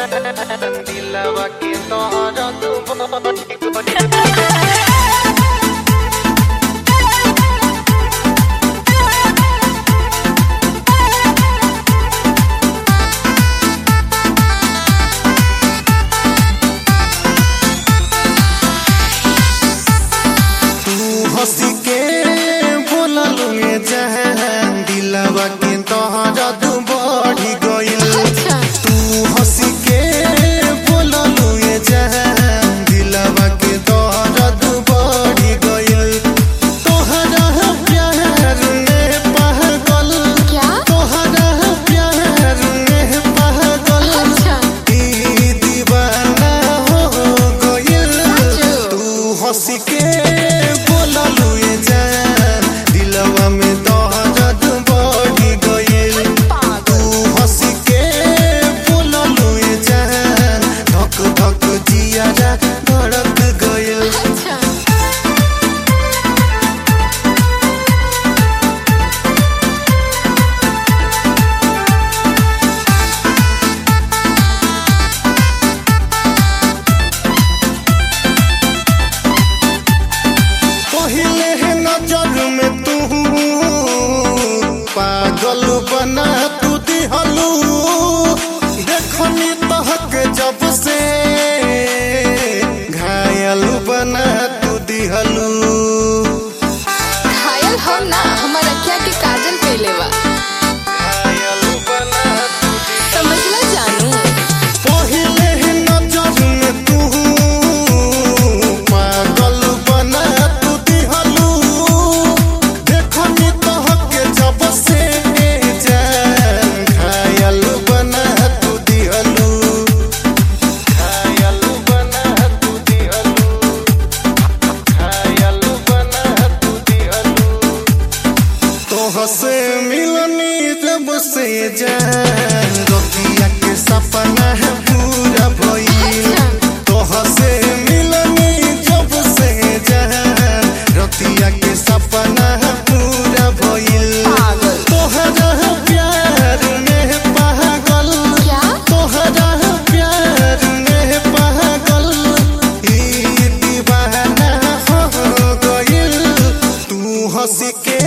दिलवा के तोहरा तू हंसी के बोललू ये जहान दिलवा के तोहरा तू बढ़ी गइल। तू हंसी के बोललू ये जहान दिलवा के तोहरा तू बढ़ी गइल। तोहरा प्यार में पागल तोहरा प्यार में पागल ई दीवाना हो गइल। तू हंसी के पागल बना तू दिहलू देखनी तहक जब से घायल बना तू दिहलू। घायल हो ना हमारा क्या के काजल पहले बा घायल बना तू समझला जानू पहले नजर में तू पागल बना तू दिहलू देखनी तहक जब से से मिलनी जब से जान रोतिया के सपना है पूरा भइल। तोह से मिलनी जब से जान रोतिया के सपना है पूरा भइल। तोहरा प्यार में पागल तोहरा प्यार में पागल ई दीवाना हो गइल। तू हंसी के